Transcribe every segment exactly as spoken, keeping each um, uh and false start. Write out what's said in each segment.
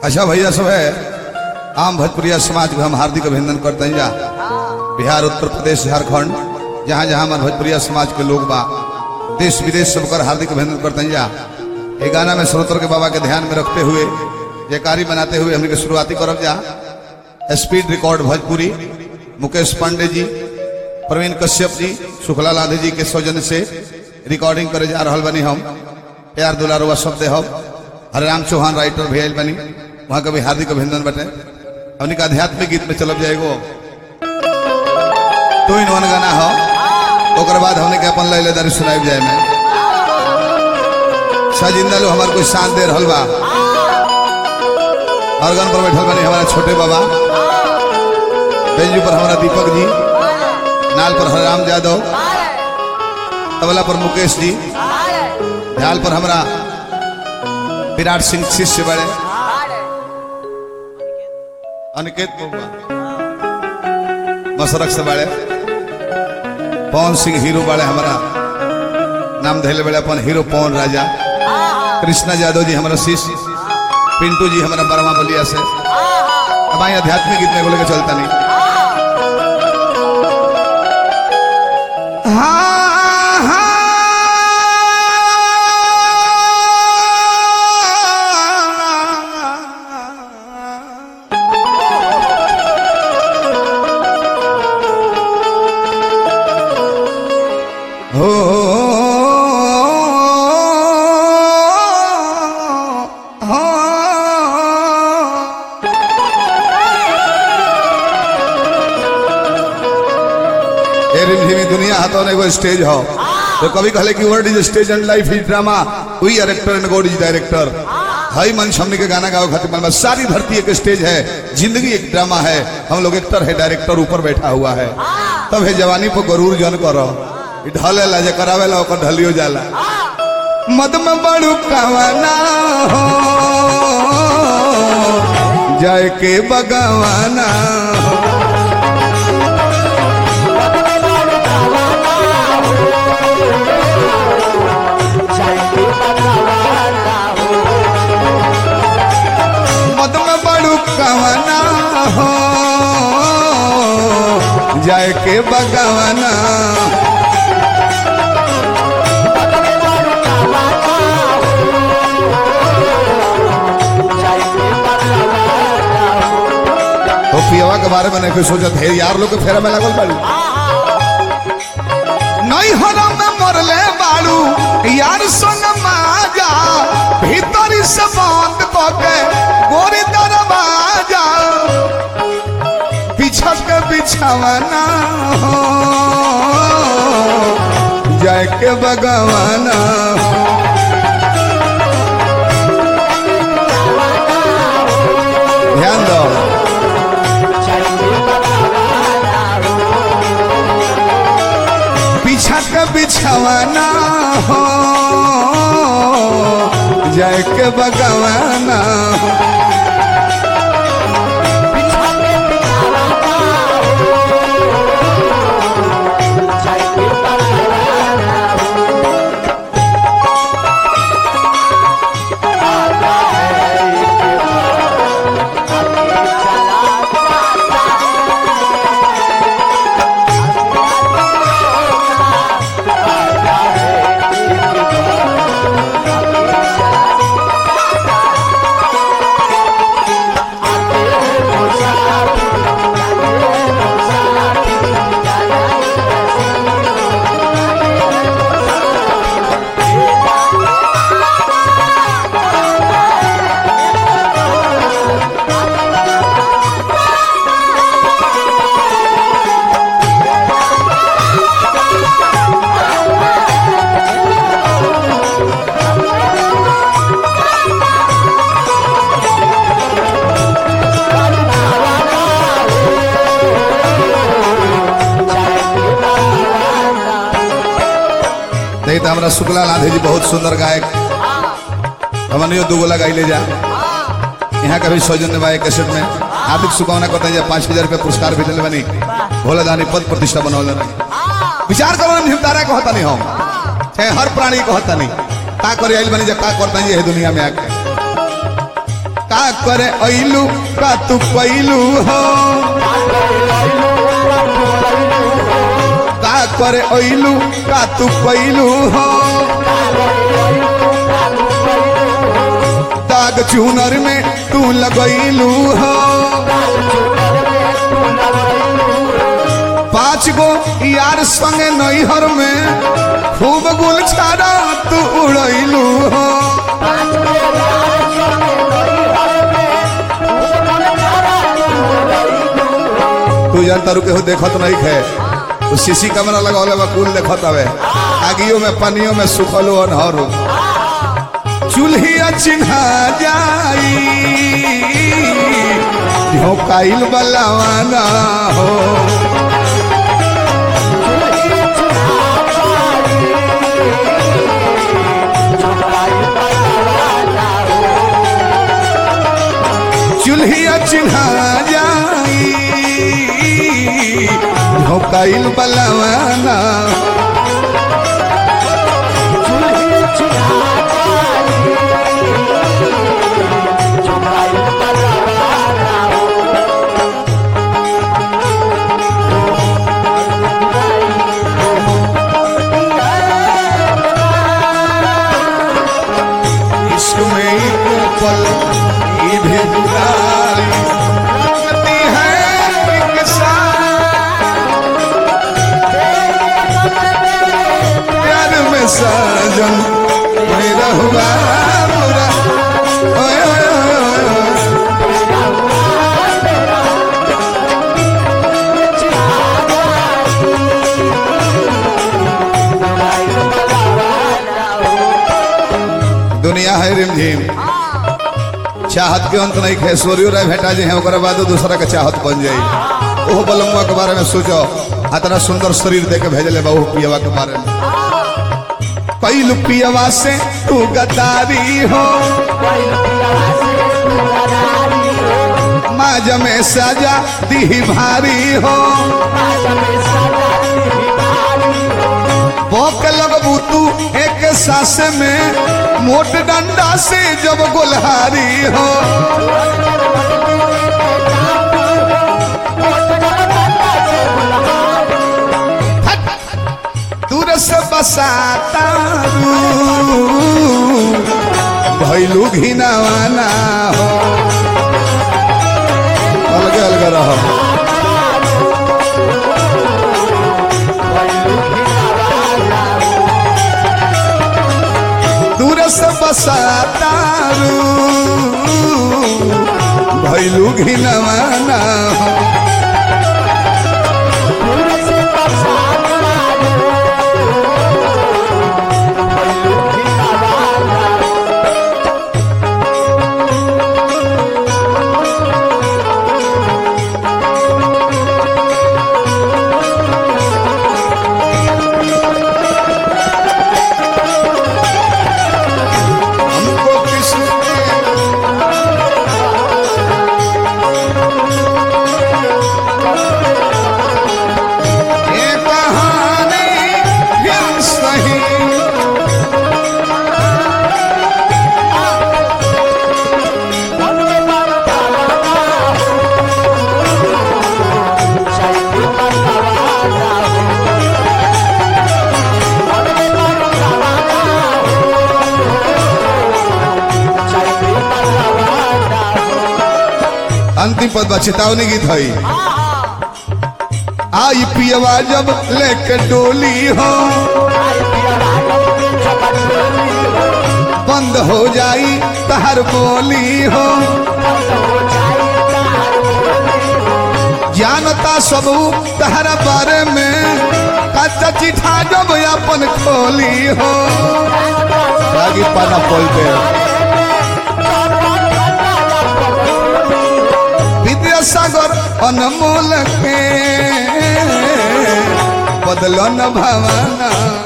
अच्छा भैया सब है आम भोजपुरिया समाज को हम हार्दिक अभिनंदन करते हैं। जा बिहार, उत्तर प्रदेश, झारखंड, जहाँ जहाँ हमारे भोजपुरिया समाज के लोग बा, देश विदेश सबकर हार्दिक अभिनंदन करते हैं। जा ये गाना में श्रोतर के बाबा के ध्यान में रखते हुए जयकारी बनाते हुए हमने शुरुआती करब जा। स्पीड रिकॉर्ड भोजपुरी मुकेश पांडे जी, प्रवीण कश्यप जी, सुखलाल आधे जी के सौजन्य से रिकॉर्डिंग करे जा रहा बनी। हम प्यार दुलारुआ शब्द हम हरिराम चौहान राइटर भी आयल बनी, वहां का भी हार्दिक अभिनंदन बटे। हमने का आध्यात्मिक गीत में चलब जाएगो टू इन वन गाना हो, तो बाद हमने के अपन लैलेदारी सुनाई जाए में सजिंदा लो हमारे कोई शान दे रहल बा। ऑर्गन पर बैठल बनी हमारा छोटे बाबा, बेंजू पर हमारा दीपक जी, नाल पर हरिराम यादव, तबला पर मुकेश जी, झाल पर हमारा विराट सिंह शिष्य बड़े, अनिकेत मसरक से बड़े, पवन सिंह हीरो बड़े हमारा नाम धैले बड़े अपन हीरो पवन राजा, कृष्णा यादव जी हमारा शिष्य, पिंटू जी हमारा बरमा बलिया से। अब आई आध्यात्मिक गीत में बोले के चलता नहीं। हाँ हाँ हो दुनिया हाथों ने वो स्टेज हो, तो कभी कहले कि world is stage and life is drama, we are actor and God is director. हाई मंच हमने के गाना गाओ खातिर मन, सारी धरती एक स्टेज है, जिंदगी एक ड्रामा है, हम लोग एक्टर है, डायरेक्टर ऊपर बैठा हुआ है। तब है जवानी पर गरूर जन करो, ढले ला जे करावे ला ओकर ढलियो जाला। मद में बड़ू कवाना हो जाए के बगवाना हो, कवना हो जाए के बगवाना। तो पियवा के बारे में नहीं सोचत है यार, लोग फेरा में लगल बाड़ू, नहीं हरा में मरले बाड़ू यार संग माजा, भीतरी से बंद करके गोरी दरवाजा, पीछा के बिछावाना हो जाए के बगवाना। ध्यान दो, पीछा के बिछावाना हो जाए के बगवाना। तो हमारा शुक्ला लाधे जी बहुत सुंदर गायक, हमने दुगोला गाई ले जा। यहाँ का भी सौजन्य बाई कैसेट में हार्दिक शुभकामना करते हैं। पांच हजार रुपया पुरस्कार भी दिले बनी, भोला दानी पद प्रतिष्ठा बनौले रही। विचार करो हम तारा कहता नहीं, हम चाहे हर प्राणी कहता नहीं का करे आइल बनी, का करता है दुनिया में आके का करे ऐलू का तू पैलू हो का करे ऐलू का तू पैलू हो दाग चूनर में तू लगैलू हो पांच गो यार संगे नैहर में खूब गुल छाड़ा तू उड़ैलू हो तू जानता रुके हो देखत नहीं है तो सीसी कैमरा लगावले बा कुल देखत हवे आगियो में पानियों में सुखलो अनहर चूल्हिया चिन्हा जाई झोंकाइल बलवाना हो चूल्हिया चिन्हा जाई झोंकाइल बलवाना पल ये भी बुराई है प्यार में साजन मेरा हुआ बुरा ओए ओए दुनिया है रिमझिम चाहत के अंत नहीं है सूर्य राय भेटा जी है बाद दूसरा का चाहत बन जाये ओह बलमुआ के बारे में सोचो इतना सुंदर शरीर देके भेजले बहु पियवा के बारे में कैलू पियवा से तू गद्दारी हो माज में सजा दी भारी हो भोक लगबू तू एक सांस में मोट डंडा से जब गुलहारी हो दूर से बसाता भैलू घिनवाना हो अलग अलग रहो से बसातारू भैलू घिनवाना अंतिम पद बा चेतावनी गीत है आई पियवा जब लेके डोली हो बंद हो जाई तहर बोली हो जानता सब तहरा बारे में कच्चा चिठा जब अपन खोली हो रागी पाना पोल पे सागर अनमोल के बदलन भावना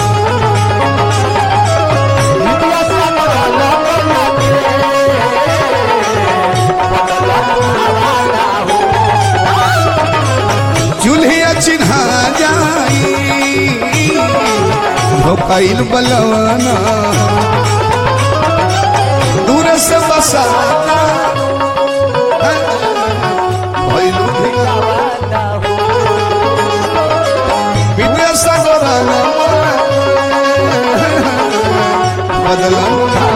चूल्हिया चिन्हा जाई धोकाइल बलवाना दूर से बसाता बदलन